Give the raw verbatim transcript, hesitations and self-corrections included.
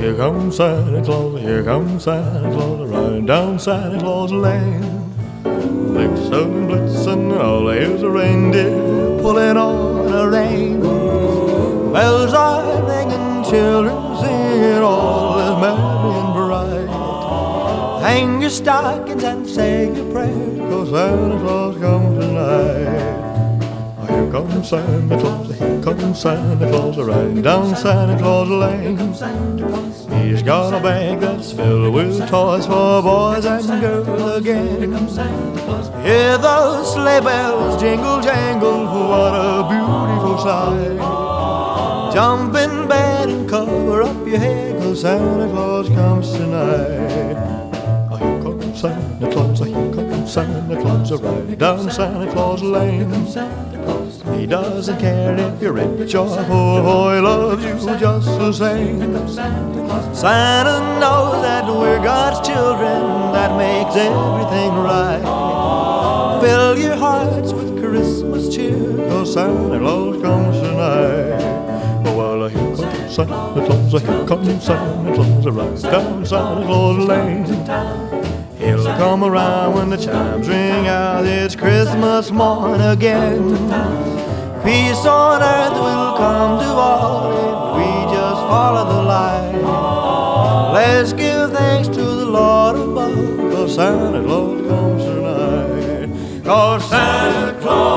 Here comes Santa Claus, here comes Santa Claus, riding down Santa Claus Lane. Blitzen, blitzen, all here's a reindeer pulling on a rein. Bells are ringing, children singing, all is merry and bright. Hang your stockings and say your prayers, 'cause Santa Claus comes tonight. Here comes Santa Claus, here comes Santa Claus, riding down Santa Claus Lane. He's got a bag that's filled with toys for boys and girls again. Hear those sleigh bells jingle jangle, what a beautiful sight. Jump in bed and cover up your head, 'cause Santa Claus comes tonight. Here comes Santa Claus, here comes Santa Claus, riding down Santa Claus Lane. He doesn't care if you're rich or poor, oh, he loves you just the same. Santa knows that we're God's children, that makes everything right. Fill your hearts with Christmas cheer, 'cause Santa Claus comes tonight. Well, here comes Santa Claus, here comes Santa Claus, right down Santa Claus Lane. He'll come around when the chimes ring out, it's Christmas morn again. Peace on earth will come to all if we just follow the light. Let's give thanks to the Lord above, 'cause Santa Claus comes tonight. 'Cause Santa Claus